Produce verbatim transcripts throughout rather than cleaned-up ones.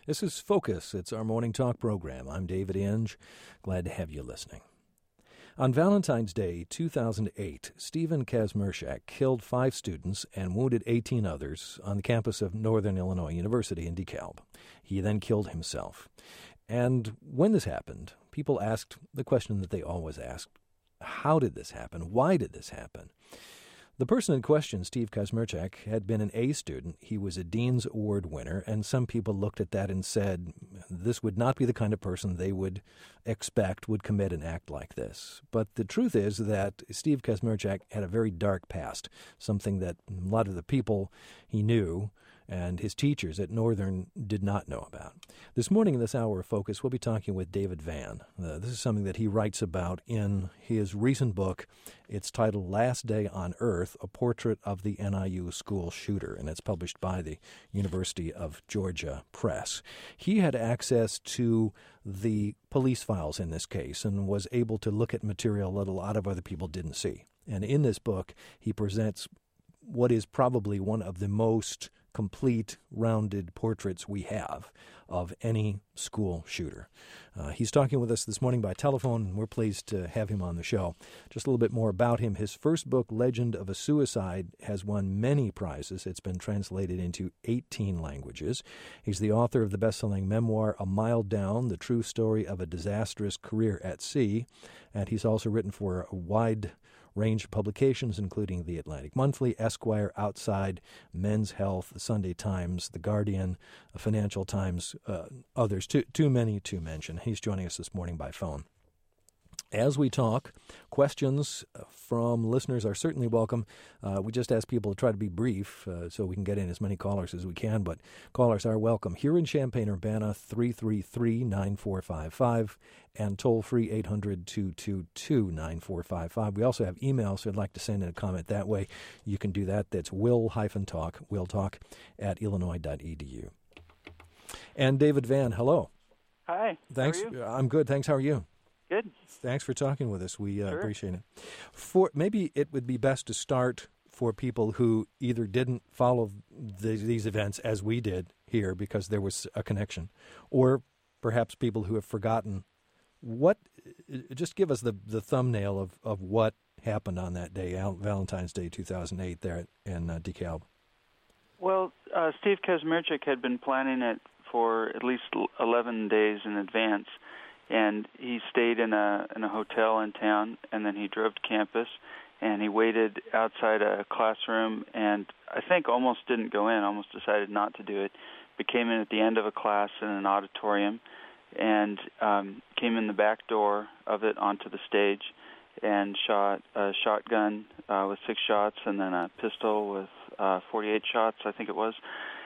This is Focus. It's our morning talk program. I'm David Inge. Glad to have you listening. On Valentine's Day, two thousand eight, Stephen Kazmierczak killed five students and wounded eighteen others on the campus of Northern Illinois University in DeKalb. He then killed himself. And when this happened, people asked the question that they always ask: how did this happen? Why did this happen? The person in question, Steve Kazmierczak, had been an A student. He was a Dean's Award winner, and some people looked at that and said this would not be the kind of person they would expect would commit an act like this. But the truth is that Steve Kazmierczak had a very dark past, something that a lot of the people he knew and his teachers at Northern did not know about. This morning in this hour of Focus, we'll be talking with David Vann. Uh, this is something that he writes about in his recent book. It's titled Last Day on Earth, A Portrait of the N I U School Shooter, and it's published by the University of Georgia Press. He had access to the police files in this case and was able to look at material that a lot of other people didn't see. And in this book, he presents what is probably one of the most complete, rounded portraits we have of any school shooter. Uh, he's talking with us this morning by telephone, and we're pleased to have him on the show. Just a little bit more about him. His first book, Legend of a Suicide, has won many prizes. It's been translated into eighteen languages. He's the author of the best-selling memoir, A Mile Down, The True Story of a Disastrous Career at Sea, and he's also written for a wide range of publications, including The Atlantic Monthly, Esquire, Outside, Men's Health, The Sunday Times, The Guardian, Financial Times, uh, others. Too, too many to mention. He's joining us this morning by phone. As we talk, questions from listeners are certainly welcome. Uh, we just ask people to try to be brief uh, so we can get in as many callers as we can, but callers are welcome. Here in Champaign-Urbana, three three three, nine four five five, and toll-free eight hundred, two two two, nine four five five. We also have email, so if you'd like to send in a comment that way, you can do that. That's will-talk, will-talk at illinois dot e d u. And David Vann, hello. Hi. Thanks. How are you? I'm good. Thanks. How are you? Good. Thanks for talking with us. We uh, Sure. appreciate it. For maybe it would be best to start for people who either didn't follow the, these events as we did here because there was a connection, or perhaps people who have forgotten. What? Just give us the, the thumbnail of, of what happened on that day, Valentine's Day, two thousand eight, there in uh, DeKalb. Well, uh, Steve Kazmierczak had been planning it for at least eleven days in advance. And he stayed in a in a hotel in town, and then he drove to campus, and he waited outside a classroom, and I think almost didn't go in, almost decided not to do it, but came in at the end of a class in an auditorium, and um, came in the back door of it onto the stage, and shot a shotgun uh, with six shots, and then a pistol with uh, forty-eight shots, I think it was,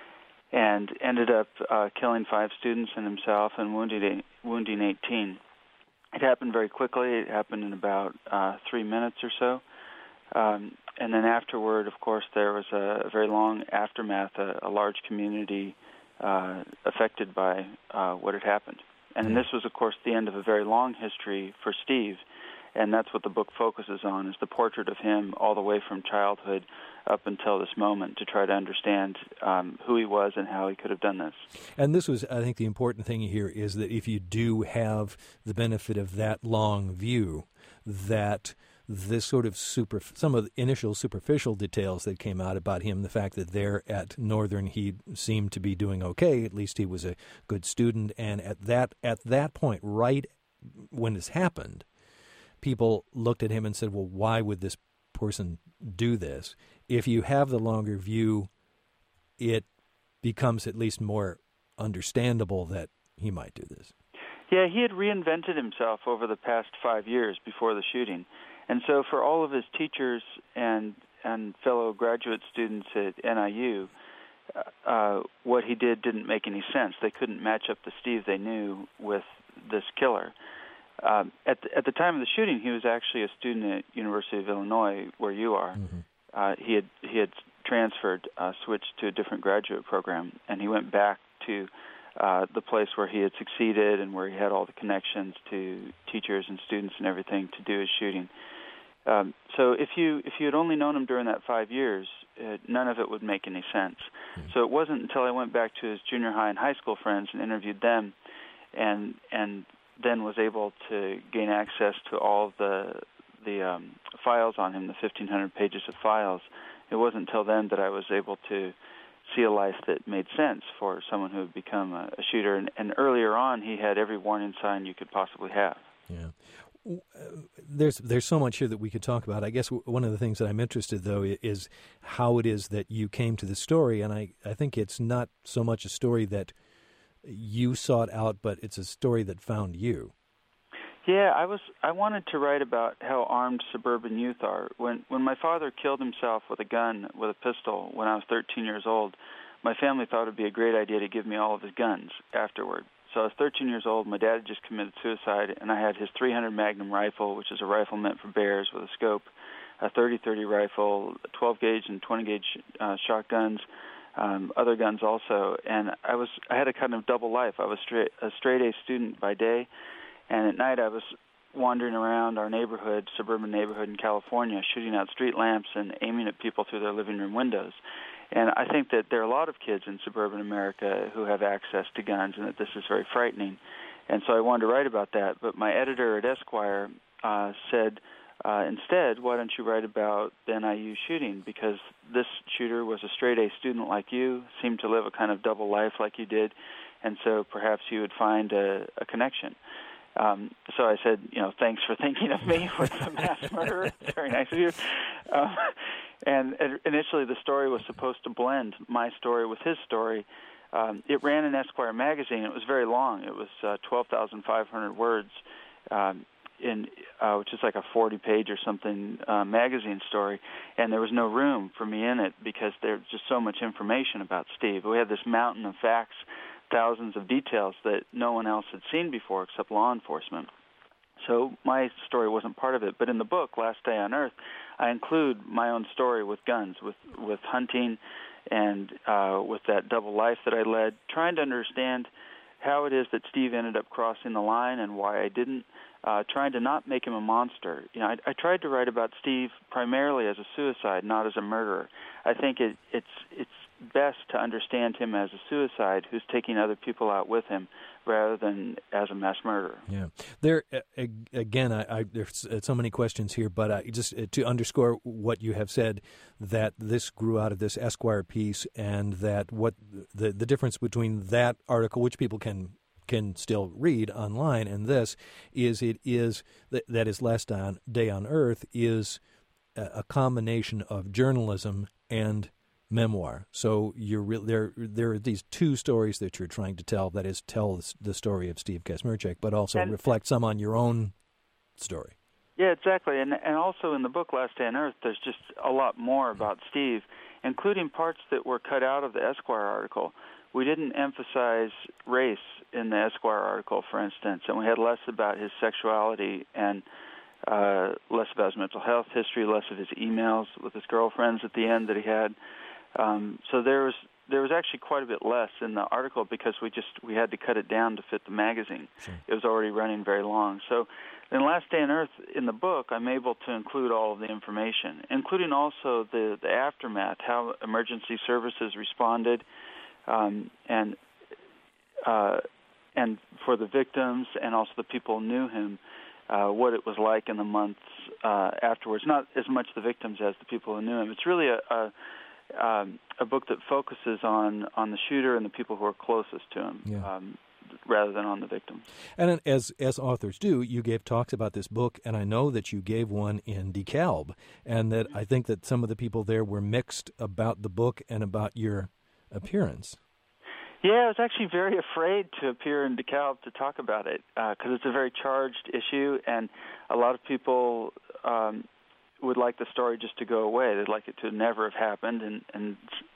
and ended up uh, killing five students and himself and wounding wounding eighteen. It happened very quickly. It happened in about uh, three minutes or so. Um, and then afterward, of course, there was a, a very long aftermath, a, a large community uh, affected by uh, what had happened. And mm-hmm. this was, of course, the end of a very long history for Steve. And that's what the book focuses on, is the portrait of him all the way from childhood up until this moment, to try to understand um, who he was and how he could have done this. And this was, I think, the important thing here is that if you do have the benefit of that long view, that this sort of super, some of the initial superficial details that came out about him, the fact that there at Northern he seemed to be doing okay, at least he was a good student, and at that at that point, right when this happened, people looked at him and said, well, why would this person do this? If you have the longer view, it becomes at least more understandable that he might do this. Yeah, he had reinvented himself over the past five years before the shooting. And so for all of his teachers and and fellow graduate students at N I U, uh, what he did didn't make any sense. They couldn't match up the Steve they knew with this killer. Um, at, the, at the time of the shooting, he was actually a student at University of Illinois, where you are. Mm-hmm. Uh, he had he had transferred, uh, switched to a different graduate program, and he went back to uh, the place where he had succeeded and where he had all the connections to teachers and students and everything to do his shooting. Um, so if you if you had only known him during that five years, it, none of it would make any sense. Mm. So it wasn't until I went back to his junior high and high school friends and interviewed them, and and then was able to gain access to all the the um, files on him, the fifteen hundred pages of files. It wasn't until then that I was able to see a life that made sense for someone who had become a, a shooter. And, and earlier on, he had every warning sign you could possibly have. Yeah. There's there's so much here that we could talk about. I guess one of the things that I'm interested, though, is how it is that you came to the story. And I, I think it's not so much a story that you sought out, but it's a story that found you. Yeah, I was. I wanted to write about how armed suburban youth are. When when my father killed himself with a gun, with a pistol, when I was thirteen years old, my family thought it would be a great idea to give me all of his guns afterward. So I was thirteen years old. My dad had just committed suicide, and I had his three hundred Magnum rifle, which is a rifle meant for bears with a scope, a thirty thirty rifle, twelve gauge and twenty gauge uh, shotguns, um, other guns also. And I was I had a kind of double life. I was straight, a straight A student by day, and at night I was wandering around our neighborhood, suburban neighborhood in California, shooting out street lamps and aiming at people through their living room windows. And I think that there are a lot of kids in suburban America who have access to guns, and that this is very frightening. And so I wanted to write about that. But my editor at Esquire uh, said, uh, instead, why don't you write about the N I U shooting? Because this shooter was a straight-A student like you, seemed to live a kind of double life like you did, and so perhaps you would find a, a connection. Um, so I said, you know, thanks for thinking of me with the mass murderer. It's very nice of you. Um, and initially the story was supposed to blend my story with his story. Um, it ran in Esquire magazine. It was very long. It was uh, twelve thousand five hundred words, um, in uh, which is like a forty-page or something uh, magazine story. And there was no room for me in it because there's just so much information about Steve. We had this mountain of facts, thousands of details that no one else had seen before except law enforcement. So my story wasn't part of it. But in the book, Last Day on Earth, I include my own story with guns, with, with hunting, and uh, with that double life that I led, trying to understand how it is that Steve ended up crossing the line and why I didn't, uh, trying to not make him a monster. You know, I, I tried to write about Steve primarily as a suicide, not as a murderer. I think it, it's it's best to understand him as a suicide who's taking other people out with him rather than as a mass murderer. Yeah. There, uh, again, I, I, there's so many questions here, but I, just to underscore what you have said, that this grew out of this Esquire piece, and that what the, the difference between that article, which people can can still read online, and this is it is that, that is Last Day on Earth is a, a combination of journalism and memoir. So you're re- there. There are these two stories that you're trying to tell. That is, tell the story of Steve Kazmierczak, but also and, reflect some on your own story. Yeah, exactly. And and also in the book Last Day on Earth, there's just a lot more about Steve, including parts that were cut out of the Esquire article. We didn't emphasize race in the Esquire article, for instance, and we had less about his sexuality and uh, less about his mental health history, less of his emails with his girlfriends at the end that he had. Um, so there was there was actually quite a bit less in the article because we just we had to cut it down to fit the magazine. Sure. It was already running very long. So in Last Day on Earth, in the book, I'm able to include all of the information, including also the, the aftermath, how emergency services responded, um, and uh, and for the victims and also the people who knew him, uh, what it was like in the months uh, afterwards. Not as much the victims as the people who knew him. It's really a, a Um, a book that focuses on, on the shooter and the people who are closest to him, yeah. um, rather than on the victims. And as as authors do, you gave talks about this book, and I know that you gave one in DeKalb, and that I think that some of the people there were mixed about the book and about your appearance. Yeah, I was actually very afraid to appear in DeKalb to talk about it, because uh, it's a very charged issue, and a lot of people Um, would like the story just to go away. They'd like it to never have happened, and, and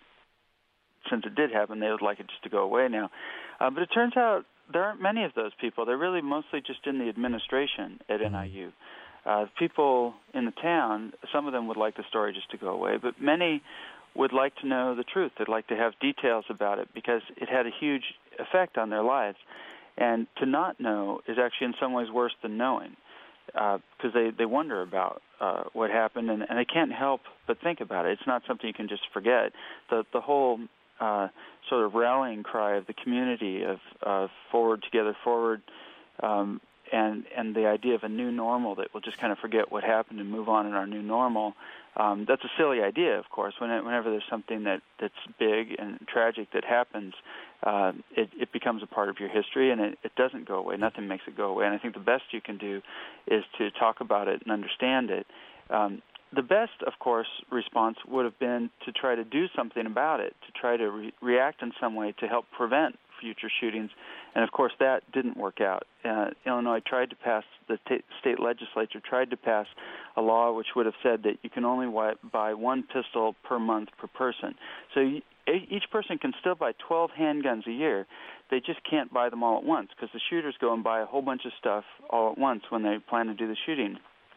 since it did happen, they would like it just to go away now. Uh, but it turns out there aren't many of those people. They're really mostly just in the administration at N I U. Uh, people in the town, some of them would like the story just to go away, but many would like to know the truth. They'd like to have details about it because it had a huge effect on their lives. And to not know is actually in some ways worse than knowing. because uh, they, they wonder about uh, what happened, and, and they can't help but think about it. It's not something you can just forget. The, the whole uh, sort of rallying cry of the community of uh, forward, together, forward, um, and, and the idea of a new normal that we'll just kind of forget what happened and move on in our new normal, um, that's a silly idea, of course. When it, whenever there's something that, that's big and tragic that happens, uh, it, it becomes a part of your history, and it, it doesn't go away. Nothing makes it go away. And I think the best you can do is to talk about it and understand it. Um, the best, of course, response would have been to try to do something about it, to try to re- react in some way to help prevent future shootings. And, of course, that didn't work out. Uh, Illinois tried to pass, the t- state legislature tried to pass a law which would have said that you can only wi- buy one pistol per month per person. So you, each person can still buy twelve handguns a year. They just can't buy them all at once because the shooters go and buy a whole bunch of stuff all at once when they plan to do the shooting.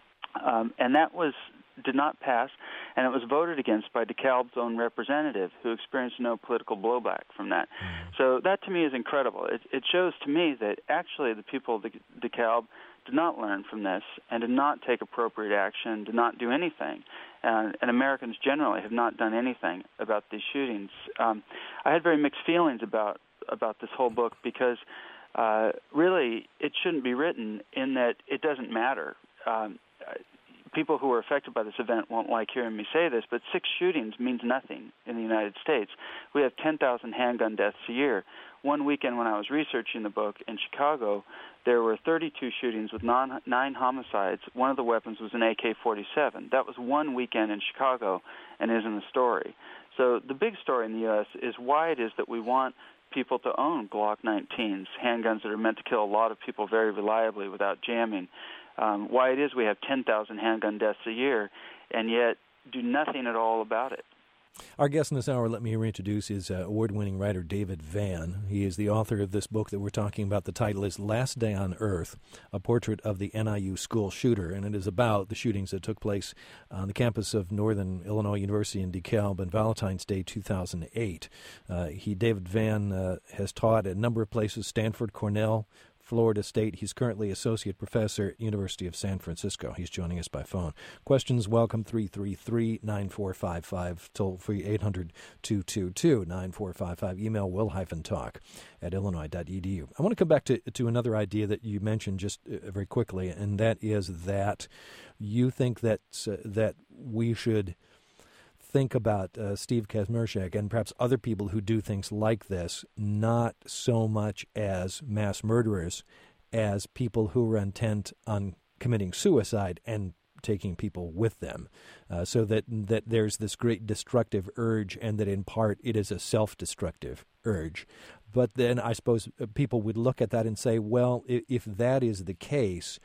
Um, and that was did not pass, and it was voted against by DeKalb's own representative, who experienced no political blowback from that. Mm-hmm. So that, to me, is incredible. It, it shows to me that actually the people of DeKalb did not learn from this and did not take appropriate action, did not do anything. Uh, and Americans generally have not done anything about these shootings. Um, I had very mixed feelings about, about this whole book because uh, really it shouldn't be written in that it doesn't matter. Um, People who are affected by this event won't like hearing me say this, but six shootings means nothing in the United States. We have ten thousand handgun deaths a year. One weekend when I was researching the book in Chicago, there were thirty-two shootings with non, nine homicides. One of the weapons was an A K forty-seven. That was one weekend in Chicago and isn't a story. So the big story in the U S is why it is that we want people to own Glock nineteens, handguns that are meant to kill a lot of people very reliably without jamming. Um, why it is we have ten thousand handgun deaths a year and yet do nothing at all about it. Our guest in this hour, let me reintroduce, is uh, award-winning writer David Vann. He is the author of this book that we're talking about. The title is Last Day on Earth, a portrait of the N I U school shooter, and it is about the shootings that took place on the campus of Northern Illinois University in DeKalb on Valentine's Day two thousand eight. Uh, he, David Vann, uh, has taught at a number of places, Stanford, Cornell, Florida State. He's currently associate professor at University of San Francisco. He's joining us by phone. Questions, welcome, three three three, nine four five five, toll free eight hundred, two two two, nine four five five, email will-talk at illinois dot e d u. I want to come back to, to another idea that you mentioned just uh, very quickly, and that is that you think that, uh, that we should think about uh, Steve Kazmierczak and perhaps other people who do things like this, not so much as mass murderers, as people who are intent on committing suicide and taking people with them, uh, so that that there's this great destructive urge, and that in part it is a self-destructive urge. But then I suppose people would look at that and say, well, if, if that is the case,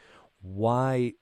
why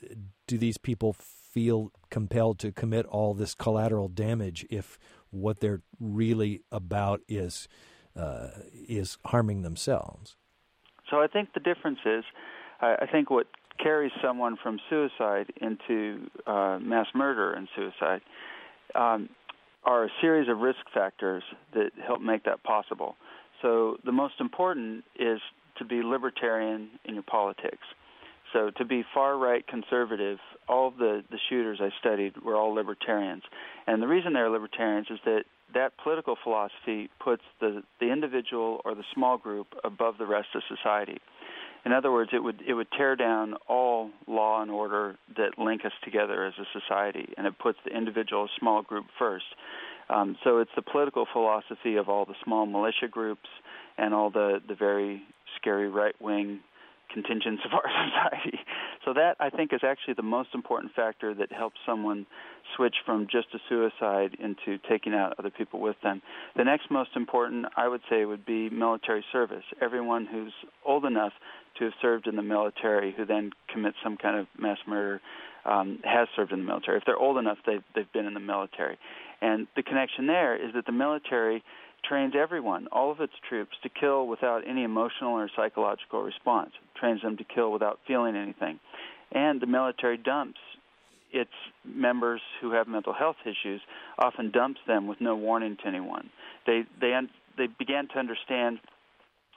do these people feel compelled to commit all this collateral damage if what they're really about is uh, is harming themselves? So I think the difference is, I, I think what carries someone from suicide into uh, mass murder and suicide um, are a series of risk factors that help make that possible. So the most important is to be libertarian in your politics. So to be far-right conservative, all of the, the shooters I studied were all libertarians. And the reason they're libertarians is that that political philosophy puts the, the individual or the small group above the rest of society. In other words, it would it would tear down all law and order that link us together as a society, and it puts the individual, small group first. Um, so it's the political philosophy of all the small militia groups and all the, the very scary right-wing contingents of our society. So that, I think, is actually the most important factor that helps someone switch from just a suicide into taking out other people with them. The next most important, I would say, would be military service. Everyone who's old enough to have served in the military who then commits some kind of mass murder um, has served in the military. If they're old enough, they've, they've been in the military. And the connection there is that the military trains everyone, all of its troops, to kill without any emotional or psychological response, trains them to kill without feeling anything. And the military dumps its members who have mental health issues, often dumps them with no warning to anyone. They they they began to understand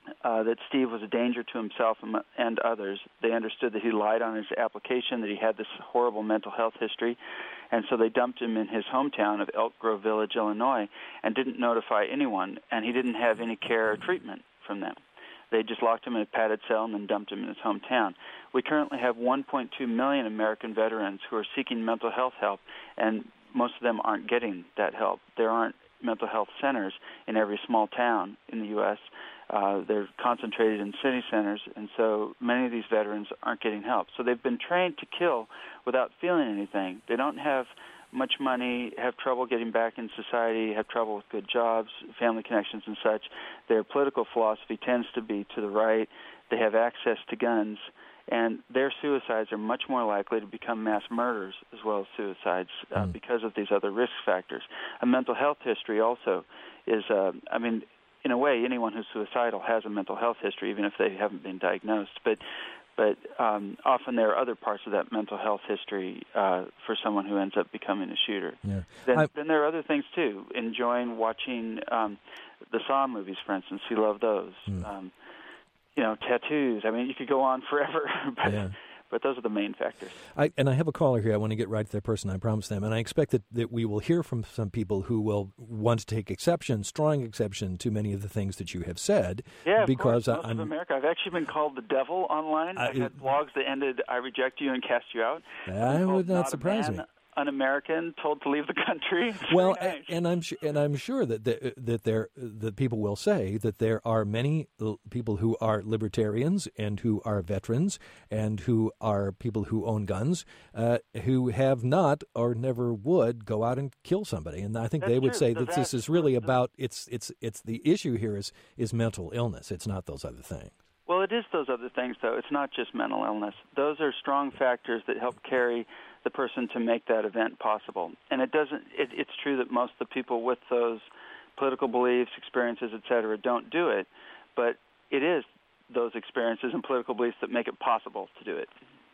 uh, that Steve was a danger to himself and, and others. They understood that he lied on his application, that he had this horrible mental health history, and so they dumped him in his hometown of Elk Grove Village, Illinois, and didn't notify anyone, and he didn't have any care or treatment from them. They just locked him in a padded cell and then dumped him in his hometown. We currently have one point two million American veterans who are seeking mental health help, and most of them aren't getting that help. There aren't mental health centers in every small town in the U S Uh, they're concentrated in city centers, and so many of these veterans aren't getting help. So they've been trained to kill without feeling anything. They don't have much money, have trouble getting back in society, have trouble with good jobs, family connections and such. Their political philosophy tends to be to the right. They have access to guns, and their suicides are much more likely to become mass murders as well as suicides uh, mm. because of these other risk factors. A mental health history also is, uh, I mean, in a way, anyone who's suicidal has a mental health history, even if they haven't been diagnosed. But but um, often there are other parts of that mental health history uh, for someone who ends up becoming a shooter. Yeah. Then, then there are other things, too. Enjoying watching um, the Saw movies, for instance. We love those. Mm. Um, you know, tattoos. I mean, you could go on forever. but, yeah. But those are the main factors. I, and I have a caller here. I want to get right to that person. I promise them. And I expect that, that we will hear from some people who will want to take exception, strong exception, to many of the things that you have said. Yeah, of because course. Most I'm, of America. I've actually been called the devil online. I, I've had blogs that ended, I reject you and cast you out. That would not surprise me. Un-American, told to leave the country. It's well, nice. and I'm su- and I'm sure that the, that there that people will say that there are many people who are libertarians and who are veterans and who are people who own guns uh, who have not or never would go out and kill somebody, and I think That's they would true. say So that this is really about it's it's it's the issue here is is mental illness. It's not those other things. Well, it is those other things, though. It's not just mental illness. Those are strong factors that help carry the person to make that event possible. And it doesn't. It, it's true that most of the people with those political beliefs, experiences, et cetera, don't do it. But it is those experiences and political beliefs that make it possible to do it.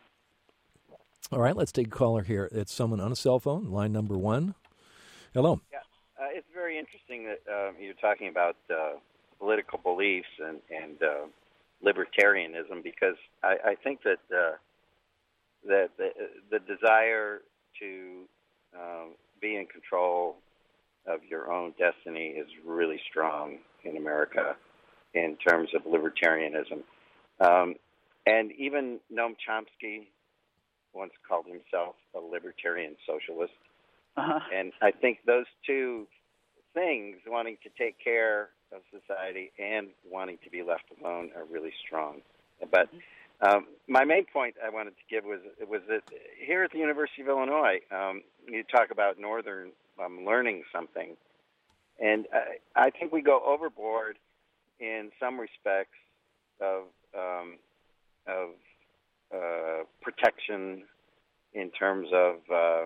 All right, let's take a caller here. It's someone on a cell phone, line number one. Hello. Yeah, uh, it's very interesting that uh, you're talking about uh, political beliefs and, and uh, libertarianism, because I, I think that uh, that the, the desire to um, be in control of your own destiny is really strong in America in terms of libertarianism. Um, and even Noam Chomsky once called himself a libertarian socialist. Uh-huh. And I think those two things, wanting to take care of society and wanting to be left alone, are really strong. But um, my main point I wanted to give was was that here at the University of Illinois, um, you talk about Northern um, learning something, and I, I think we go overboard in some respects of um, of uh, protection in terms of um,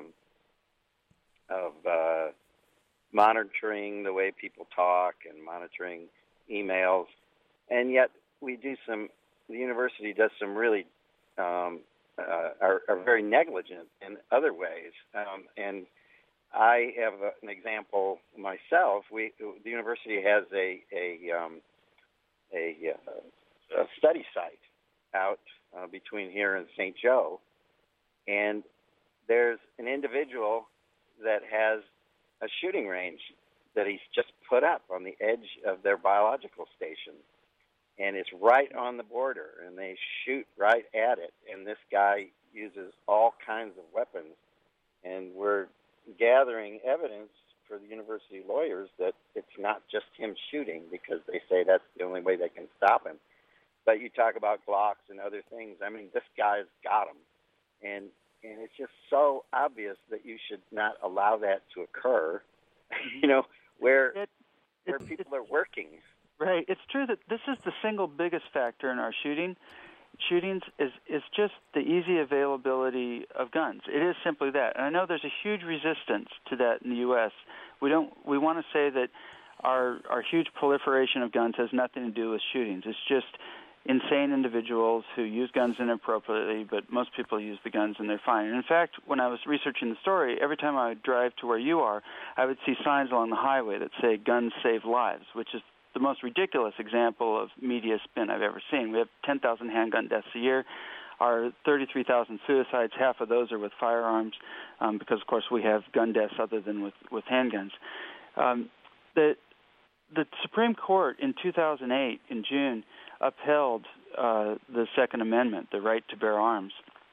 of uh, monitoring the way people talk and monitoring emails, and yet we do some. The university does some really um, uh, are, are very negligent in other ways, um, and I have a, an example myself. We the university has a a um, a, uh, a study site out uh, between here and Saint Joe, and there's an individual that has a shooting range that he's just put up on the edge of their biological station. And it's right on the border, and they shoot right at it. And this guy uses all kinds of weapons. And we're gathering evidence for the university lawyers that it's not just him shooting, because they say that's the only way they can stop him. But you talk about Glocks and other things. I mean, this guy's got them. And and it's just so obvious that you should not allow that to occur, you know, where, it, where it, people it, are working. Right. It's true that this is the single biggest factor in our shooting shootings is is just the easy availability of guns. It is simply that. And I know there's a huge resistance to that in the U S. We don't we want to say that our our huge proliferation of guns has nothing to do with shootings. It's just insane individuals who use guns inappropriately, but most people use the guns and they're fine. And in fact, when I was researching the story, every time I would drive to where you are, I would see signs along the highway that say "Guns Save Lives," which is the most ridiculous example of media spin I've ever seen. We have ten thousand handgun deaths a year. Our thirty-three thousand suicides, half of those are with firearms, um, because, of course, we have gun deaths other than with, with handguns. Um, the, the Supreme Court in two thousand eight, in June, upheld uh, the Second Amendment, the right to bear arms,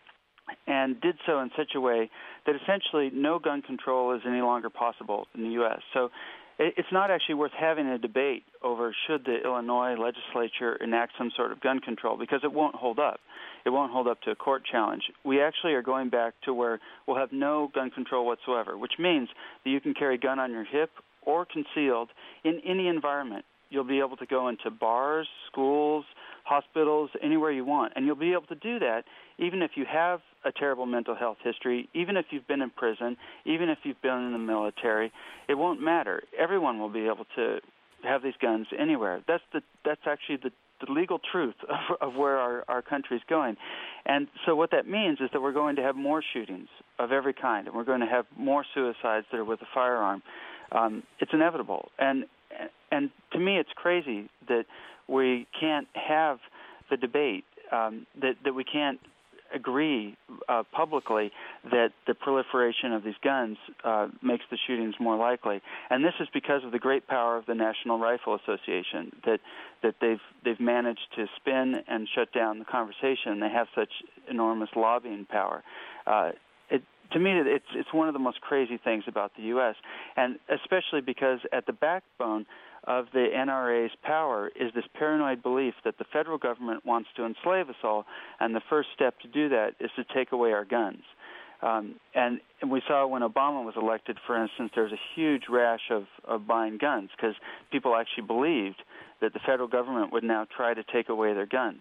and did so in such a way that essentially no gun control is any longer possible in the U S So it's not actually worth having a debate over should the Illinois legislature enact some sort of gun control, because it won't hold up. It won't hold up to a court challenge. We actually are going back to where we'll have no gun control whatsoever, which means that you can carry a gun on your hip or concealed in any environment. You'll be able to go into bars, schools, hospitals, anywhere you want, and you'll be able to do that even if you have a terrible mental health history, even if you've been in prison, even if you've been in the military. It won't matter. Everyone will be able to have these guns anywhere. That's the that's actually the, the legal truth of, of where our, our country is going. And so what that means is that we're going to have more shootings of every kind, and we're going to have more suicides that are with a firearm. Um, it's inevitable. And and to me, it's crazy that we can't have the debate, um, that, that we can't agree uh, publicly that the proliferation of these guns uh, makes the shootings more likely. And this is because of the great power of the National Rifle Association, that that they've they've managed to spin and shut down the conversation. They have such enormous lobbying power. Uh, it, to me, it's it's one of the most crazy things about the U S, and especially because at the backbone of the N R A's power is this paranoid belief that the federal government wants to enslave us all, and the first step to do that is to take away our guns. Um, and, and we saw when Obama was elected, for instance, there was a huge rash of, of buying guns because people actually believed that the federal government would now try to take away their guns.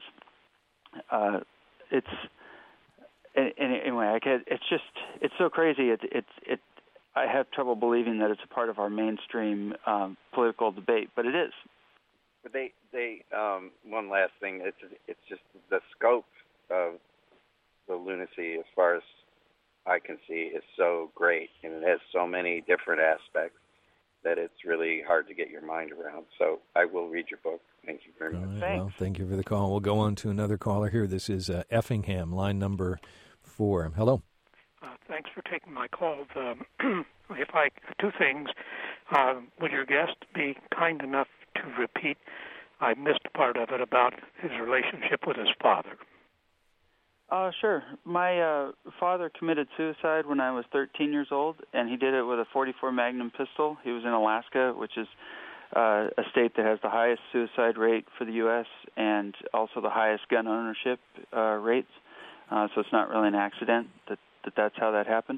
Uh, it's anyway, I get, it's just it's so crazy. It it it. I have trouble believing that it's a part of our mainstream um, political debate, but it is. But they, they, um, one last thing. It's it's just the scope of the lunacy, as far as I can see, is so great, and it has so many different aspects that it's really hard to get your mind around. So I will read your book. Thank you very much. Right, Thanks. well, thank you for the call. We'll go on to another caller here. This is uh, Effingham, line number four. Hello. Uh, thanks for taking my call. Um, if I two things, uh, would your guest be kind enough to repeat? I missed part of it about his relationship with his father. Uh, sure. My uh, father committed suicide when I was thirteen years old, and he did it with a forty-four Magnum pistol. He was in Alaska, which is uh, a state that has the highest suicide rate for the U S and also the highest gun ownership uh, rates. Uh, so it's not really an accident that that that's how that happened.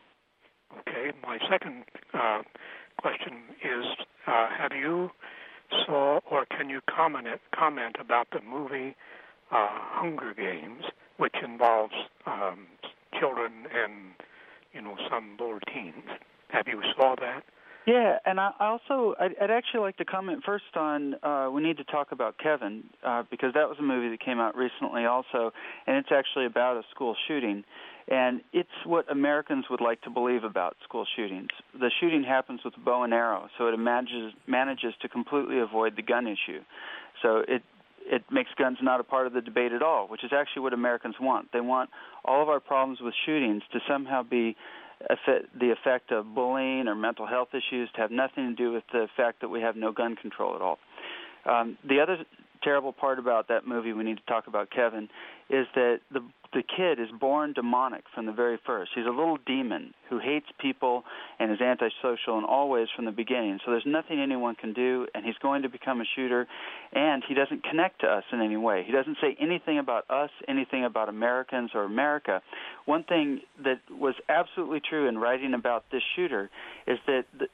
Okay. My second uh, question is, uh, have you saw or can you comment comment about the movie uh, Hunger Games, which involves um, children and, you know, some lower teens? Have you saw that? Yeah, and I also, I'd, I'd actually like to comment first on, uh, we need to talk about Kevin, uh, because that was a movie that came out recently also, and it's actually about a school shooting. And it's what Americans would like to believe about school shootings. The shooting happens with a bow and arrow, so it manages, manages to completely avoid the gun issue. So it it makes guns not a part of the debate at all, which is actually what Americans want. They want all of our problems with shootings to somehow be the effect of bullying or mental health issues, to have nothing to do with the fact that we have no gun control at all. Um, the other terrible part about that movie, we need to talk about Kevin, is that the the kid is born demonic from the very first. He's a little demon who hates people and is antisocial in all ways from the beginning. So there's nothing anyone can do, and he's going to become a shooter, and he doesn't connect to us in any way. He doesn't say anything about us, anything about Americans or America. One thing that was absolutely true in writing about this shooter is that the,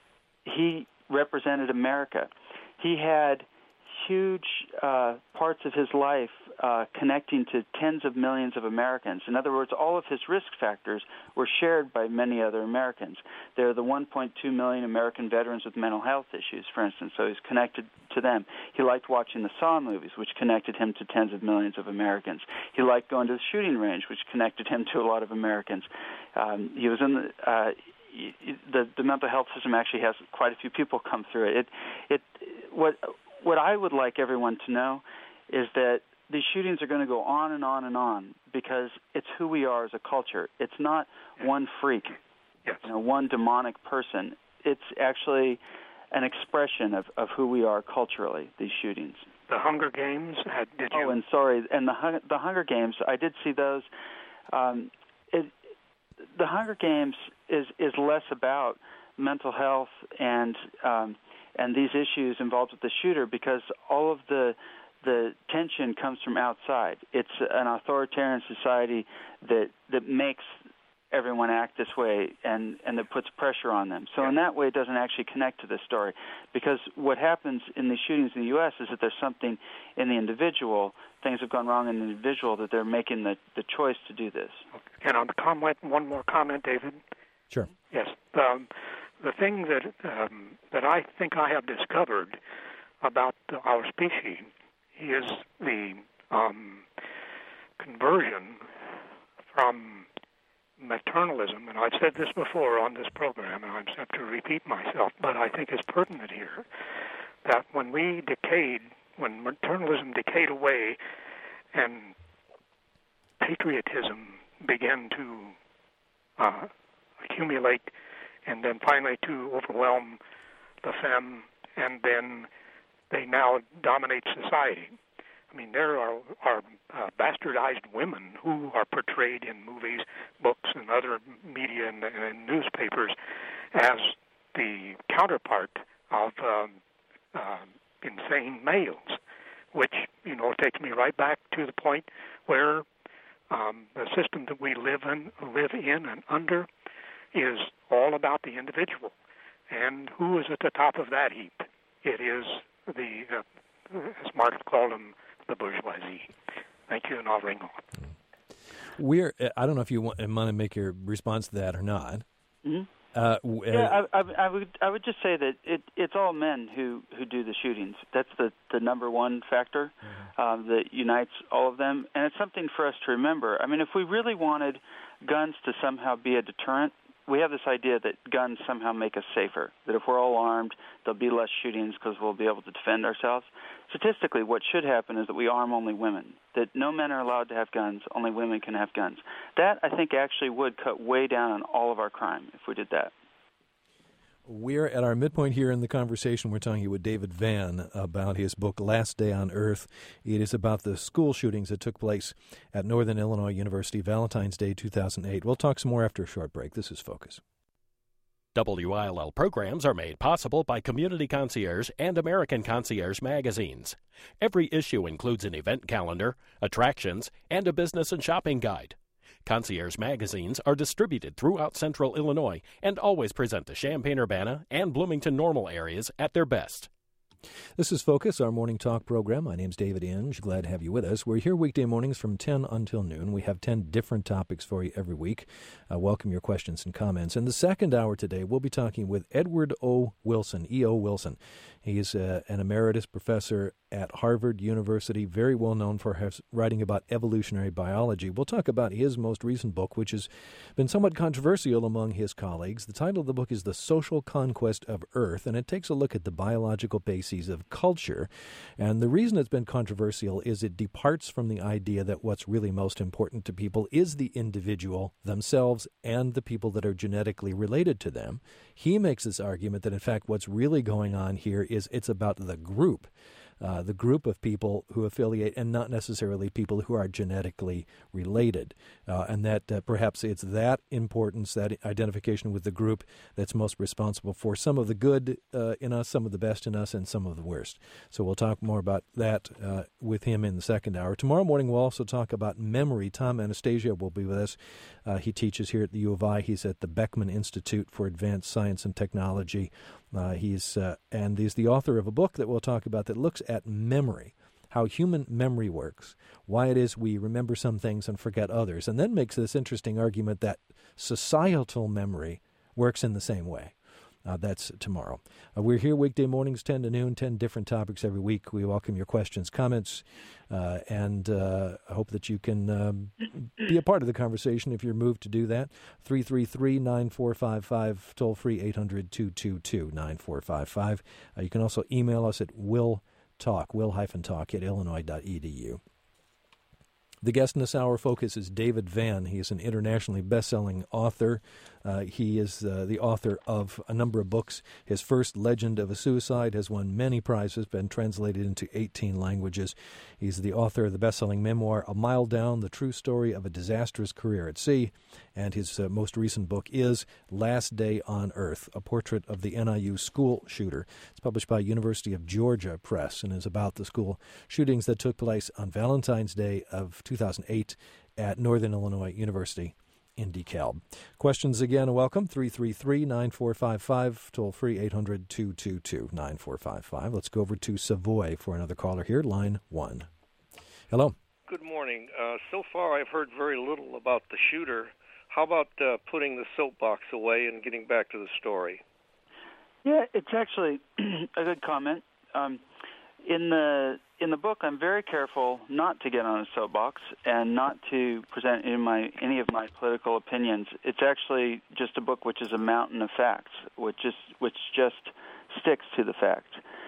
he represented America. He had huge uh, parts of his life uh, connecting to tens of millions of Americans. In other words, all of his risk factors were shared by many other Americans. There are the one point two million American veterans with mental health issues, for instance, so he's connected to them. He liked watching the Saw movies, which connected him to tens of millions of Americans. He liked going to the shooting range, which connected him to a lot of Americans. Um, he was in the... Uh, The, the mental health system actually has quite a few people come through it. It, it what what I would like everyone to know is that these shootings are going to go on and on and on because it's who we are as a culture. It's not yes. one freak, yes. you know, one demonic person. It's actually an expression of, of who we are culturally, these shootings. The Hunger Games, had, did you... Oh, and sorry, and the the Hunger Games, I did see those. Um, it, the Hunger Games is, is less about mental health and um, and these issues involved with the shooter because all of the the tension comes from outside. It's an authoritarian society that that makes everyone act this way and, and that puts pressure on them. So yeah. in that way, it doesn't actually connect to this story because what happens in these shootings in the U S is that there's something in the individual, things have gone wrong in the individual, that they're making the, the choice to do this. And on the comment, one more comment, David. Sure. Yes. Um, the thing that um, that I think I have discovered about our species is the um, conversion from maternalism, and I've said this before on this program, and I just have to repeat myself, but I think it's pertinent here, that when we decayed, when maternalism decayed away and patriotism began to uh, accumulate and then finally to overwhelm the femme, and then they now dominate society. I mean, there are, are uh, bastardized women who are portrayed in movies, books, and other media and, and newspapers as the counterpart of um, uh, insane males, which, you know, takes me right back to the point where um, the system that we live in, live in and under is all about the individual. And who is at the top of that heap? It is the, uh, as Marx called them, the bourgeoisie. Thank you, and I'll ring on. We're, I don't know if you want, want to make your response to that or not. Mm-hmm. Uh, yeah, I, I, I would I would just say that it, it's all men who, who do the shootings. That's the, the number one factor mm-hmm. um, that unites all of them, and it's something for us to remember. I mean, if we really wanted guns to somehow be a deterrent, we have this idea that guns somehow make us safer, that if we're all armed, there'll be less shootings because we'll be able to defend ourselves. Statistically, what should happen is that we arm only women, that no men are allowed to have guns, only women can have guns. That, I think, actually would cut way down on all of our crime if we did that. We're at our midpoint here in the conversation. We're talking with David Vann about his book, Last Day on Earth. It is about the school shootings that took place at Northern Illinois University, Valentine's Day two thousand eight. We'll talk some more after a short break. This is Focus. W I L L programs are made possible by Community Concierge and American Concierge magazines. Every issue includes an event calendar, attractions, and a business and shopping guide. Concierge magazines are distributed throughout central Illinois and always present the Champaign-Urbana and Bloomington-Normal areas at their best. This is Focus, our morning talk program. My name's David Inge. Glad to have you with us. We're here weekday mornings from ten until noon. We have ten different topics for you every week. Uh, welcome your questions and comments. In the second hour today, we'll be talking with Edward O. Wilson, E O. Wilson. He's uh, an emeritus professor at Harvard University, very well known for his writing about evolutionary biology. We'll talk about his most recent book, which has been somewhat controversial among his colleagues. The title of the book is The Social Conquest of Earth, and it takes a look at the biological bases of culture. And the reason it's been controversial is it departs from the idea that what's really most important to people is the individual themselves and the people that are genetically related to them. He makes this argument that, in fact, what's really going on here is it's about the group. Uh, the group of people who affiliate and not necessarily people who are genetically related. Uh, and that uh, perhaps it's that importance, that identification with the group that's most responsible for some of the good uh, in us, some of the best in us, and some of the worst. So we'll talk more about that uh, with him in the second hour. Tomorrow morning we'll also talk about memory. Tom Anastasia will be with us. Uh, he teaches here at the U of I. He's at the Beckman Institute for Advanced Science and Technology. Uh, he's uh, and he's the author of a book that we'll talk about that looks at memory, how human memory works, why it is we remember some things and forget others, and then makes this interesting argument that societal memory works in the same way. Uh, that's tomorrow. Uh, we're here weekday mornings, ten to noon, ten different topics every week. We welcome your questions, comments, uh, and uh, I hope that you can um, be a part of the conversation if you're moved to do that. three three three, nine four five five, toll free eight hundred, two two two, nine four five five. Uh, you can also email us at willtalk, will-talk at illinois dot e d u. The guest in this hour focus is David Vann. He is an internationally best-selling author. Uh, he is uh, the author of a number of books. His first, Legend of a Suicide, has won many prizes, been translated into eighteen languages. He's the author of the best-selling memoir, A Mile Down, The True Story of a Disastrous Career at Sea. And his uh, most recent book is Last Day on Earth, A Portrait of the N I U School Shooter. It's published by University of Georgia Press and is about the school shootings that took place on Valentine's Day of two thousand eight at Northern Illinois University in DeKalb. Questions again, welcome. three three three, nine four five five, toll free eight hundred, two two two, nine four five five. Let's go over to Savoy for another caller here, line one. Hello. Good morning. Uh, so far I've heard very little about the shooter. How about uh, putting the soapbox away and getting back to the story? Yeah, it's actually a good comment. Um, in the in the book, I'm very careful not to get on a soapbox and not to present any of my any of my political opinions. It's actually just a book which is a mountain of facts, which just which just sticks to the fact.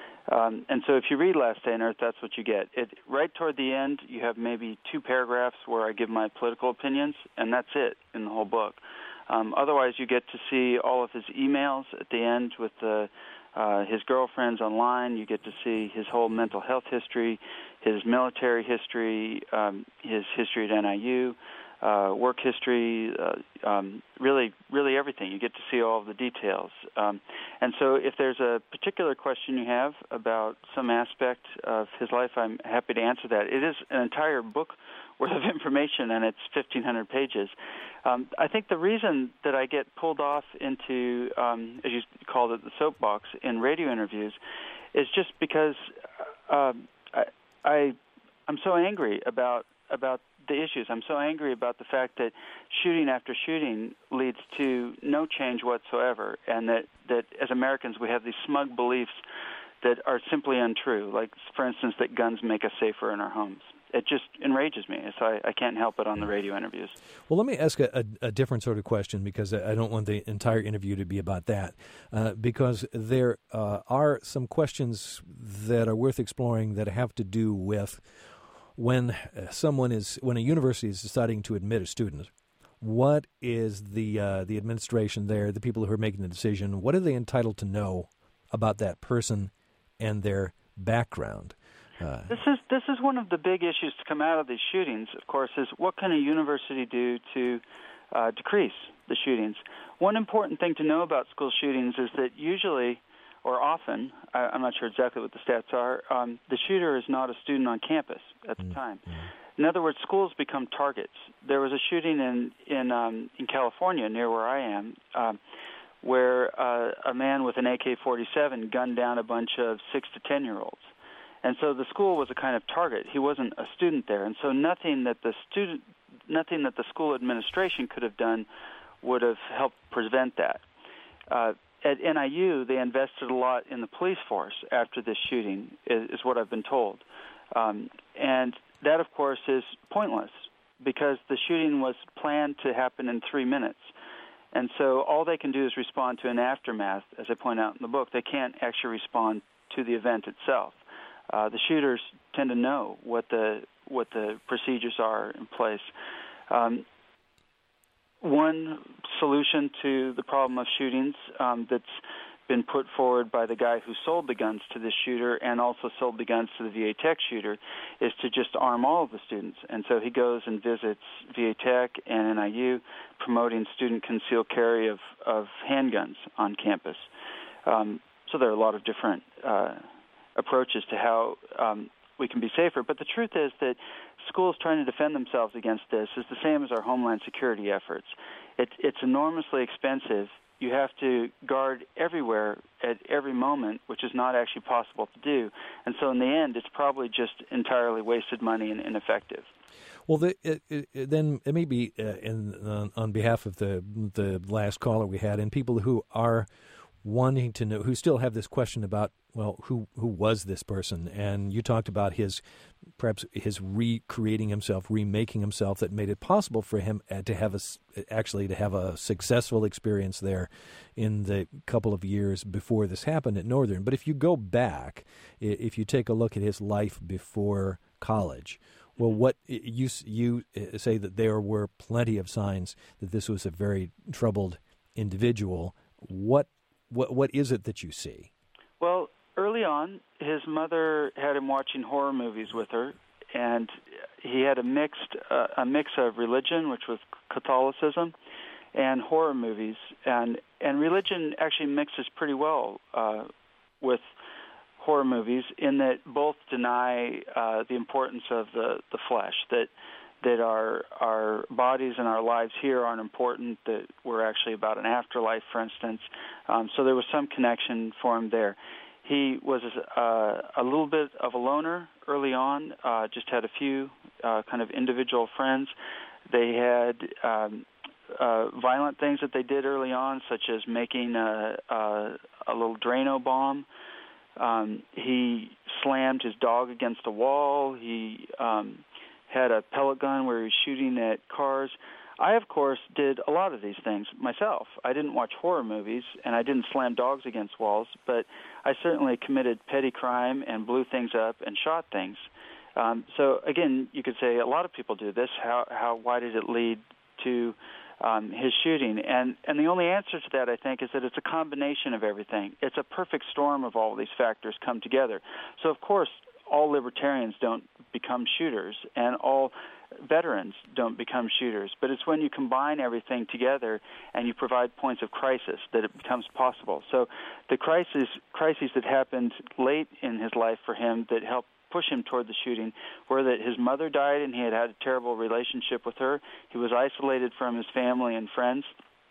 Um, and so if you read Last Day on Earth, that's what you get. It, right toward the end, you have maybe two paragraphs where I give my political opinions, and that's it in the whole book. Um, otherwise, you get to see all of his emails at the end with the, uh, his girlfriends online. You get to see his whole mental health history, his military history, um, his history at N I U, uh, work history, uh, um, really, really everything. You get to see all of the details. Um, and so if there's a particular question you have about some aspect of his life, I'm happy to answer that. It is an entire book worth of information, and it's fifteen hundred pages. Um, I think the reason that I get pulled off into, um, as you called it, the soapbox in radio interviews is just because uh, I, I, I'm so angry about about the issues. I'm so angry about the fact that shooting after shooting leads to no change whatsoever, and that, that as Americans we have these smug beliefs that are simply untrue, like, for instance, that guns make us safer in our homes. It just enrages me, so I, I can't help it on the radio interviews. Well, let me ask a, a, a different sort of question, because I don't want the entire interview to be about that, uh, because there uh, are some questions that are worth exploring that have to do with when someone is, when a university is deciding to admit a student. What is the uh, the administration there, the people who are making the decision, what are they entitled to know about that person and their background? Uh, this is this is one of the big issues to come out of these shootings, of course, is what can a university do to uh, decrease the shootings? One important thing to know about school shootings is that usually, or often, I, I'm not sure exactly what the stats are, um, the shooter is not a student on campus at the mm-hmm. time. In other words, schools become targets. There was a shooting in in, um, in California, near where I am, um, where uh, a man with an A K forty-seven gunned down a bunch of six to ten-year-olds. And so the school was a kind of target. He wasn't a student there, and so nothing that the student, nothing that the school administration could have done would have helped prevent that. Uh, at N I U, they invested a lot in the police force after this shooting, is, is what I've been told. Um, and that, of course, is pointless because the shooting was planned to happen in three minutes. And so all they can do is respond to an aftermath, as I point out in the book. They can't actually respond to the event itself. Uh, the shooters tend to know what the what the procedures are in place. Um, one solution to the problem of shootings um, that's been put forward by the guy who sold the guns to this shooter and also sold the guns to the V A Tech shooter is to just arm all of the students. And so he goes and visits V A Tech and N I U, promoting student concealed carry of, of handguns on campus. Um, so there are a lot of different uh, approaches to how um, we can be safer. But the truth is that schools trying to defend themselves against this is the same as our homeland security efforts. It, it's enormously expensive. You have to guard everywhere at every moment, which is not actually possible to do. And so in the end, it's probably just entirely wasted money and ineffective. Well, the, it, it, then it may be uh, in, uh, on behalf of the the last caller we had and people who are wanting to know, who still have this question about, well, who who was this person? And you talked about his, perhaps his recreating himself, remaking himself, that made it possible for him to have a, actually to have a successful experience there in the couple of years before this happened at Northern. But if you go back, if you take a look at his life before college, well, what you you say that there were plenty of signs that this was a very troubled individual. What what what is it that you see? Well, early on, his mother had him watching horror movies with her, and he had a mixed uh, a mix of religion, which was Catholicism, and horror movies, and and religion actually mixes pretty well uh, with horror movies, in that both deny uh, the importance of the, the flesh, that that our our bodies and our lives here aren't important, that we're actually about an afterlife, for instance. Um, so there was some connection for him there. He was uh, a little bit of a loner early on, uh, just had a few uh, kind of individual friends. They had um, uh, violent things that they did early on, such as making a, a, a little Drano bomb. Um, he slammed his dog against a wall. He um, had a pellet gun where he was shooting at cars. I, of course, did a lot of these things myself. I didn't watch horror movies, and I didn't slam dogs against walls, but I certainly committed petty crime and blew things up and shot things. Um, so, again, you could say a lot of people do this. How, how, why did it lead to Um, his shooting? And and the only answer to that, I think, is that it's a combination of everything. It's a perfect storm of all these factors come together. So, of course, all libertarians don't become shooters, and all veterans don't become shooters. But it's when you combine everything together and you provide points of crisis that it becomes possible. So the crisis, crises that happened late in his life for him that helped push him toward the shooting were that his mother died and he had had a terrible relationship with her. He was isolated from his family and friends.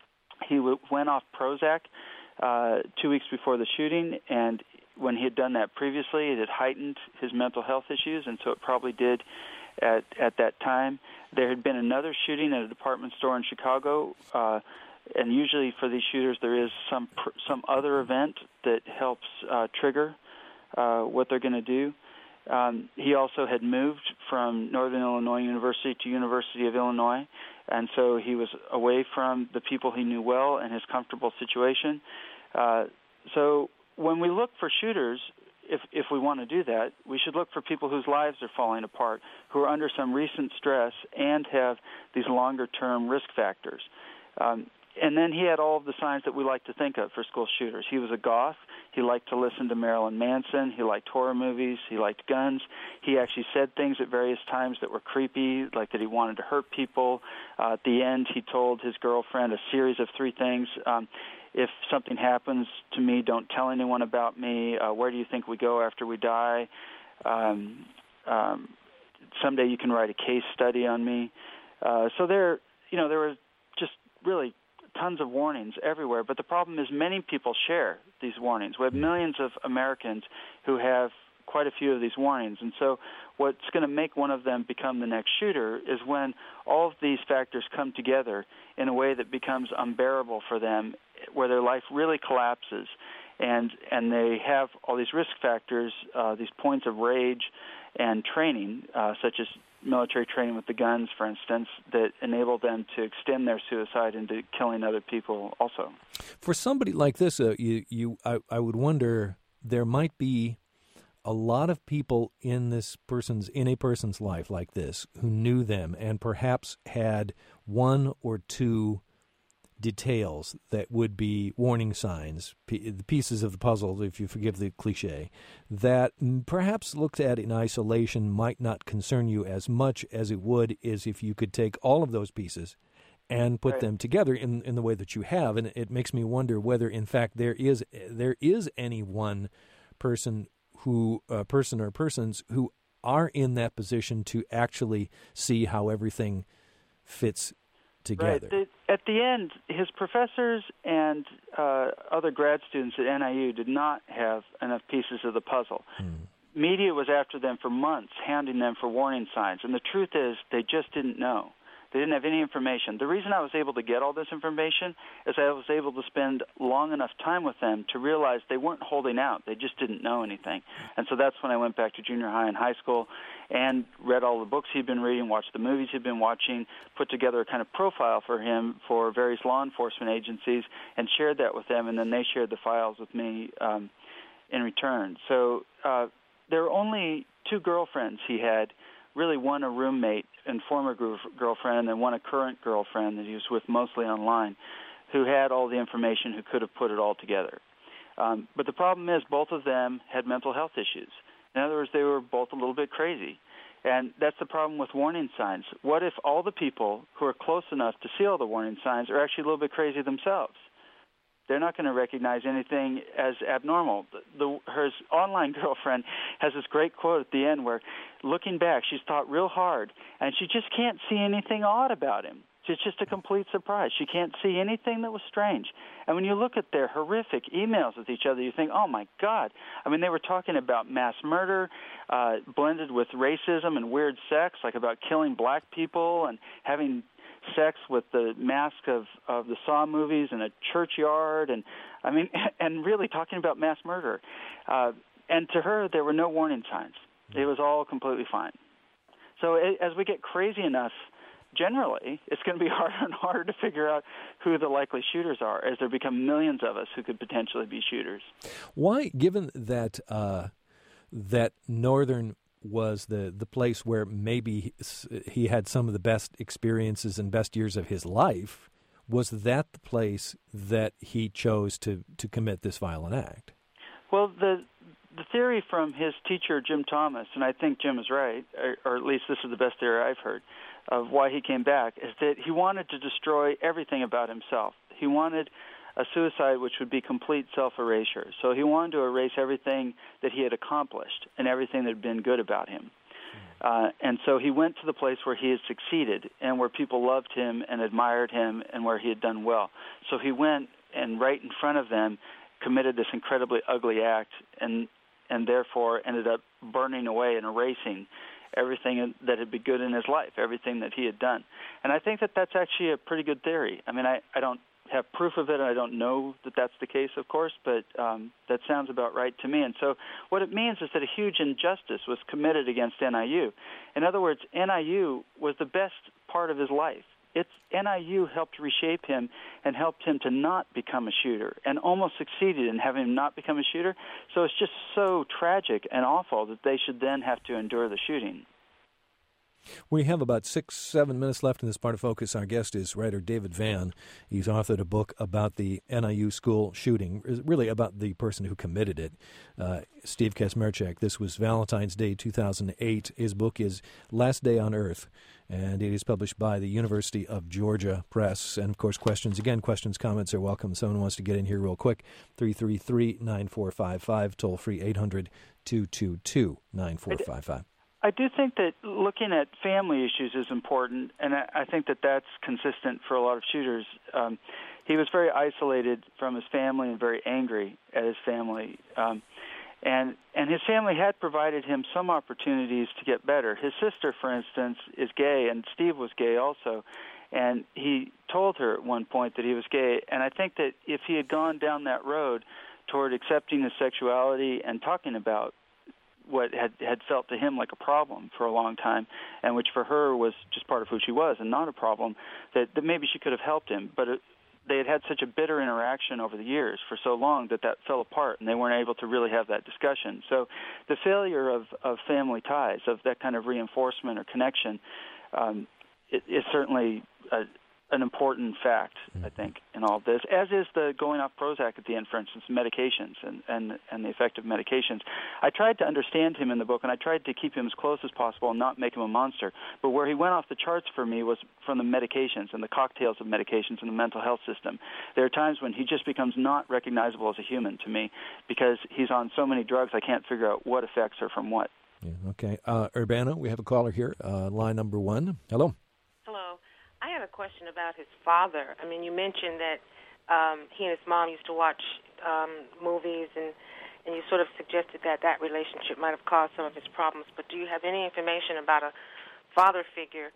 He w- went off Prozac uh, two weeks before the shooting, and when he had done that previously, it had heightened his mental health issues, and so it probably did at, at that time. There had been another shooting at a department store in Chicago, uh, and usually for these shooters there is some pr- some other event that helps uh, trigger uh, what they're going to do. Um, he also had moved from Northern Illinois University to University of Illinois, and so he was away from the people he knew well and his comfortable situation. Uh, so when we look for shooters, if if we want to do that, we should look for people whose lives are falling apart, who are under some recent stress and have these longer-term risk factors. Um, And then he had all of the signs that we like to think of for school shooters. He was a goth. He liked to listen to Marilyn Manson. He liked horror movies. He liked guns. He actually said things at various times that were creepy, like that he wanted to hurt people. Uh, at the end, he told his girlfriend a series of three things. Um, if something happens to me, don't tell anyone about me. Uh, where do you think we go after we die? Um, um, someday you can write a case study on me. Uh, so there, you know, there were just really tons of warnings everywhere, but the problem is many people share these warnings. We have millions of Americans who have quite a few of these warnings, and so what's going to make one of them become the next shooter is when all of these factors come together in a way that becomes unbearable for them, where their life really collapses, and and they have all these risk factors, uh, these points of rage and training, uh, such as military training with the guns, for instance, that enable them to extend their suicide into killing other people also. For somebody like this, uh, you, you, I, I would wonder, there might be a lot of people in this person's, in a person's life like this who knew them and perhaps had one or two details that would be warning signs, the pieces of the puzzle, if you forgive the cliche, that perhaps looked at in isolation might not concern you as much as it would is if you could take all of those pieces and put right. them together in, in the way that you have. And it makes me wonder whether, in fact, there is there is any one person who, uh, person or persons who are in that position to actually see how everything fits together. Right. The, at the end, his professors and uh, other grad students at N I U did not have enough pieces of the puzzle. Hmm. Media was after them for months, hounding them for warning signs, and the truth is they just didn't know. They didn't have any information. The reason I was able to get all this information is I was able to spend long enough time with them to realize they weren't holding out. They just didn't know anything. And so that's when I went back to junior high and high school and read all the books he'd been reading, watched the movies he'd been watching, put together a kind of profile for him for various law enforcement agencies, and shared that with them, and then they shared the files with me um, in return. So uh, there were only two girlfriends he had, really one a roommate and former girlfriend, and then one a current girlfriend that he was with mostly online, who had all the information, who could have put it all together. Um, but the problem is both of them had mental health issues. In other words, they were both a little bit crazy. And that's the problem with warning signs. What if all the people who are close enough to see all the warning signs are actually a little bit crazy themselves? They're not going to recognize anything as abnormal. The, the, her online girlfriend has this great quote at the end where, looking back, she's thought real hard, and she just can't see anything odd about him. It's just a complete surprise. She can't see anything that was strange. And when you look at their horrific emails with each other, you think, oh, my God. I mean, they were talking about mass murder uh, blended with racism and weird sex, like about killing black people and having sex with the mask of, of the Saw movies in a churchyard, and I mean, and really talking about mass murder. Uh, and to her, there were no warning signs. It was all completely fine. So it, as we get crazy enough, generally, it's going to be harder and harder to figure out who the likely shooters are, as there become millions of us who could potentially be shooters. Why, given that uh, that Northern was the, the place where maybe he had some of the best experiences and best years of his life, was that the place that he chose to, to commit this violent act? Well, the the theory from his teacher, Jim Thomas, and I think Jim is right, or, or at least this is the best theory I've heard, of why he came back, is that he wanted to destroy everything about himself. He wanted a suicide which would be complete self-erasure. So he wanted to erase everything that he had accomplished and everything that had been good about him. Uh, and so he went to the place where he had succeeded and where people loved him and admired him and where he had done well. So he went and right in front of them committed this incredibly ugly act and and therefore ended up burning away and erasing everything that had been good in his life, everything that he had done. And I think that that's actually a pretty good theory. I mean, I, I don't have proof of it, and I don't know that that's the case, of course, but um, that sounds about right to me. And so what it means is that a huge injustice was committed against N I U. In other words, N I U was the best part of his life. It's N I U helped reshape him and helped him to not become a shooter and almost succeeded in having him not become a shooter. So it's just so tragic and awful that they should then have to endure the shooting. We have about six, seven minutes left in this part of Focus. Our guest is writer David Vann. He's authored a book about the N I U school shooting, really about the person who committed it, uh, Steve Kazmierczak. This was Valentine's Day two thousand eight. His book is Last Day on Earth, and it is published by the University of Georgia Press. And, of course, questions, again, questions, comments are welcome. Someone wants to get in here real quick, three three three, nine four five five, toll-free eight hundred, two two two, nine four five five. I do think that looking at family issues is important, and I think that that's consistent for a lot of shooters. Um, he was very isolated from his family and very angry at his family. Um, and and his family had provided him some opportunities to get better. His sister, for instance, is gay, and Steve was gay also. And he told her at one point that he was gay. And I think that if he had gone down that road toward accepting his sexuality and talking about what had, had felt to him like a problem for a long time, and which for her was just part of who she was and not a problem, that, that maybe she could have helped him. But it, they had had such a bitter interaction over the years for so long that that fell apart, and they weren't able to really have that discussion. So the failure of, of family ties, of that kind of reinforcement or connection, um, it, is certainly a, an important fact, I think, in all of this, as is the going off Prozac at the end, for instance, medications and, and, and the effect of medications. I tried to understand him in the book, and I tried to keep him as close as possible and not make him a monster. But where he went off the charts for me was from the medications and the cocktails of medications in the mental health system. There are times when he just becomes not recognizable as a human to me because he's on so many drugs I can't figure out what effects are from what. Yeah, okay. Uh, Urbana, we have a caller here, uh, line number one. Hello. Hello. I had a question about his father. I mean, you mentioned that um, he and his mom used to watch um, movies, and, and you sort of suggested that that relationship might have caused some of his problems. But do you have any information about a father figure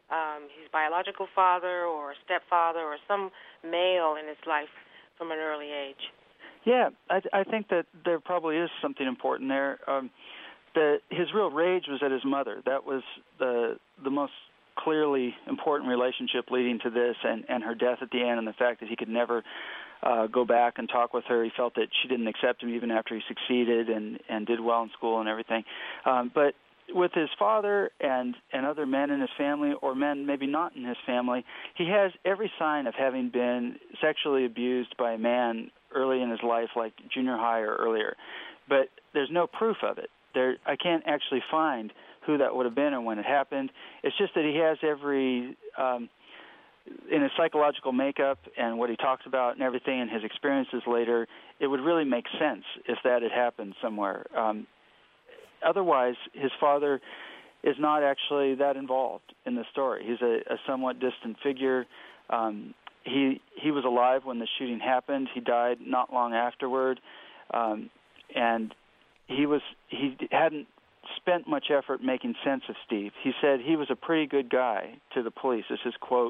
um, his biological father or a stepfather or some male in his life from an early age. Yeah, I, I think that there probably is something important there. Um, the, his real rage was at his mother. That was the the most clearly important relationship leading to this, and, and her death at the end, and the fact that he could never uh, go back and talk with her. He felt that she didn't accept him even after he succeeded and, and did well in school and everything. Um, but with his father and, and other men in his family, or men maybe not in his family, he has every sign of having been sexually abused by a man early in his life, like junior high or earlier. But there's no proof of it. There, I can't actually find who that would have been or when it happened. It's just that he has every, um, in his psychological makeup and what he talks about and everything and his experiences later, it would really make sense if that had happened somewhere. Um, otherwise, his father is not actually that involved in the story. He's a, a somewhat distant figure. Um, he he was alive when the shooting happened. He died not long afterward, um, and he was he hadn't spent much effort making sense of Steve. He said he was a pretty good guy to the police. This is his quote.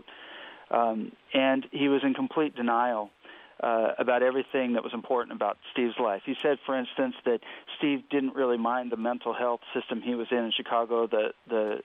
Um, and he was in complete denial uh, about everything that was important about Steve's life. He said, for instance, that Steve didn't really mind the mental health system he was in in Chicago, the the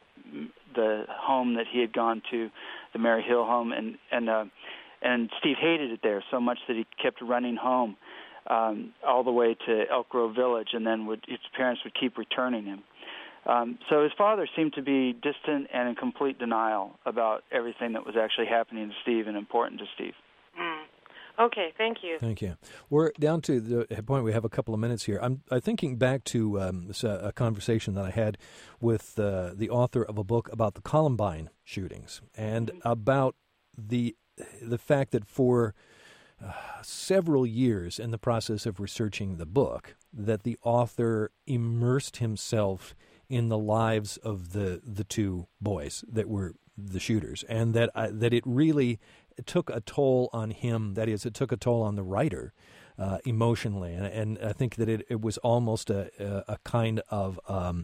the home that he had gone to, the Mary Hill home, and and uh, and Steve hated it there so much that he kept running home Um, all the way to Elk Grove Village, and then would, his parents would keep returning him. Um, so his father seemed to be distant and in complete denial about everything that was actually happening to Steve and important to Steve. Mm. Okay, thank you. Thank you. We're down to the point we have a couple of minutes here. I'm, I'm thinking back to um, this, uh, a conversation that I had with uh, the author of a book about the Columbine shootings and mm-hmm. about the the fact that for Uh, several years in the process of researching the book, that the author immersed himself in the lives of the the two boys that were the shooters, and that uh, that it really took a toll on him. That is, it took a toll on the writer uh, emotionally, and, and I think that it, it was almost a a, a kind of um,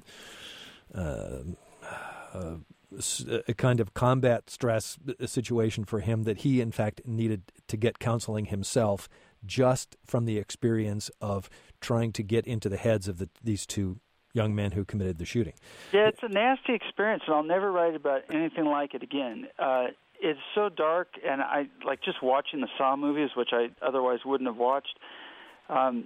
uh, uh, a kind of combat stress situation for him, that he, in fact, needed to get counseling himself just from the experience of trying to get into the heads of the, these two young men who committed the shooting. Yeah, it's a nasty experience, and I'll never write about anything like it again. Uh, it's so dark, and I like just watching the Saw movies, which I otherwise wouldn't have watched. Um,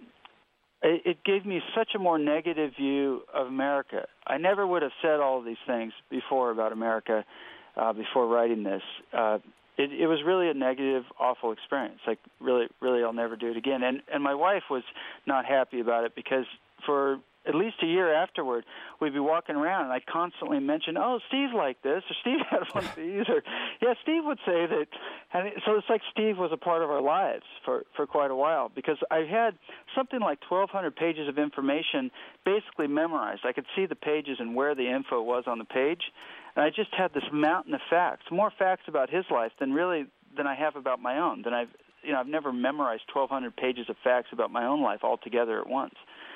it, it gave me such a more negative view of America. I never would have said all of these things before about America uh, before writing this. Uh, it, it was really a negative, awful experience. Like, really, really, I'll never do it again. And and my wife was not happy about it because for at least a year afterward, we'd be walking around, and I'd constantly mention, oh, Steve liked this, or Steve had one of these, or, yeah, Steve would say that. And it, so it's like Steve was a part of our lives for, for quite a while, because I had something like twelve hundred pages of information basically memorized. I could see the pages and where the info was on the page, and I just had this mountain of facts, more facts about his life than really than I have about my own. Than I've, you know, I've never memorized twelve hundred pages of facts about my own life all together at once.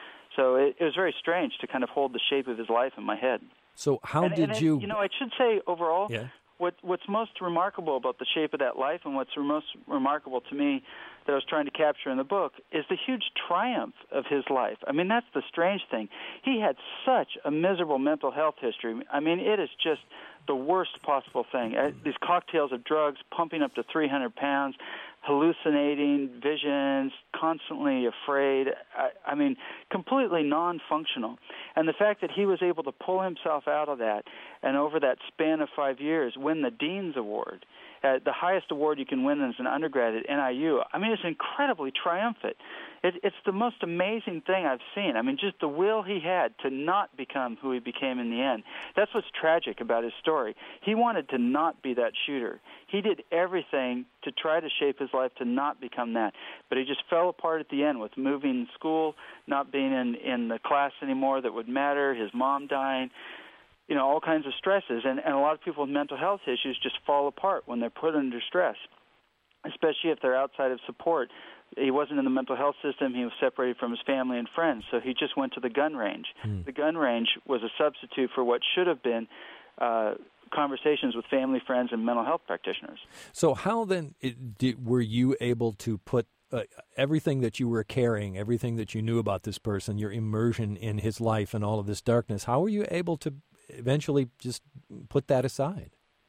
So it, it was very strange to kind of hold the shape of his life in my head. So how and, did and you... It, you know, I should say overall, yeah. what, what's most remarkable about the shape of that life, and what's most remarkable to me that I was trying to capture in the book, is the huge triumph of his life. I mean, that's the strange thing. He had such a miserable mental health history. I mean, it is just the worst possible thing. Uh, these cocktails of drugs, pumping up to three hundred pounds, hallucinating visions, constantly afraid. I, I mean, completely non-functional. And the fact that he was able to pull himself out of that and over that span of five years win the Dean's Award, uh, the highest award you can win as an undergrad at N I U, I mean, it's incredibly triumphant. It, it's the most amazing thing I've seen. I mean, just the will he had to not become who he became in the end. That's what's tragic about his story. He wanted to not be that shooter. He did everything to try to shape his life to not become that. But he just fell apart at the end with moving school, not being in, in the class anymore that would matter, his mom dying, you know, all kinds of stresses. And, and a lot of people with mental health issues just fall apart when they're put under stress, especially if they're outside of support. He wasn't in the mental health system. He was separated from his family and friends, so he just went to the gun range. Mm. The gun range was a substitute for what should have been uh, conversations with family, friends, and mental health practitioners. So how then it, did, were you able to put uh, everything that you were carrying, everything that you knew about this person, your immersion in his life and all of this darkness, how were you able to eventually just put that aside?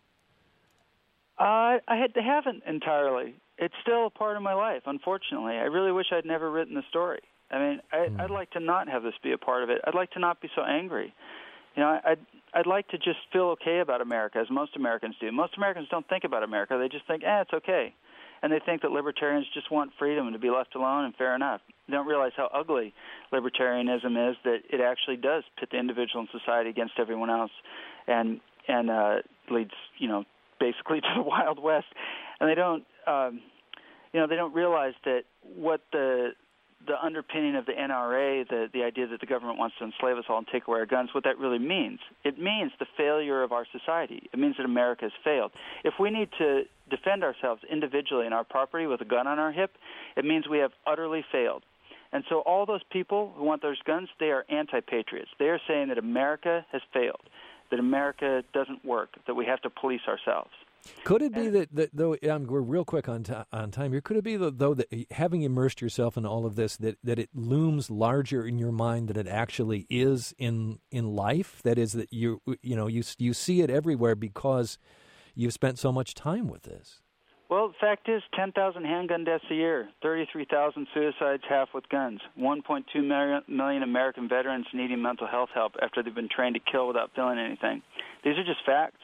Uh, I had, haven't entirely. It's still a part of my life, unfortunately. I really wish I'd never written the story. I mean, I, mm. I'd like to not have this be a part of it. I'd like to not be so angry. You know, I'd, I'd like to just feel okay about America, as most Americans do. Most Americans don't think about America. They just think, eh, it's okay. And they think that libertarians just want freedom and to be left alone, and fair enough. They don't realize how ugly libertarianism is, that it actually does pit the individual and society against everyone else and and uh, leads, you know, basically to the Wild West. And they don't, um, you know, they don't realize that what the the underpinning of the N R A, the, the idea that the government wants to enslave us all and take away our guns, what that really means. It means the failure of our society. It means that America has failed. If we need to defend ourselves individually in our property with a gun on our hip, it means we have utterly failed. And so all those people who want those guns, they are anti-patriots. They are saying that America has failed, that America doesn't work, that we have to police ourselves. Could it be that, that though, um, we're real quick on, t- on time here, could it be, that, though, that having immersed yourself in all of this, that, that it looms larger in your mind than it actually is in in life? That is, that you you know, you you see it everywhere because you've spent so much time with this. Well, the fact is, ten thousand handgun deaths a year, thirty-three thousand suicides, half with guns, one point two million, million American veterans needing mental health help after they've been trained to kill without feeling anything. These are just facts.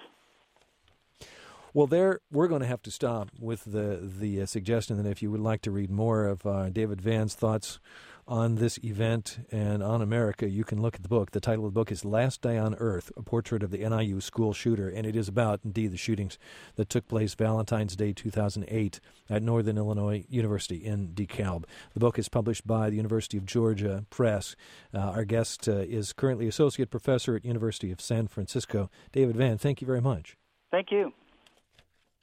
Well, there we're going to have to stop with the the uh, suggestion that if you would like to read more of uh, David Vann's thoughts on this event and on America, you can look at the book. The title of the book is Last Day on Earth, a portrait of the N I U school shooter, and it is about, indeed, the shootings that took place Valentine's Day two thousand eight at Northern Illinois University in DeKalb. The book is published by the University of Georgia Press. Uh, our guest uh, is currently Associate Professor at University of San Francisco. David Vann, thank you very much. Thank you.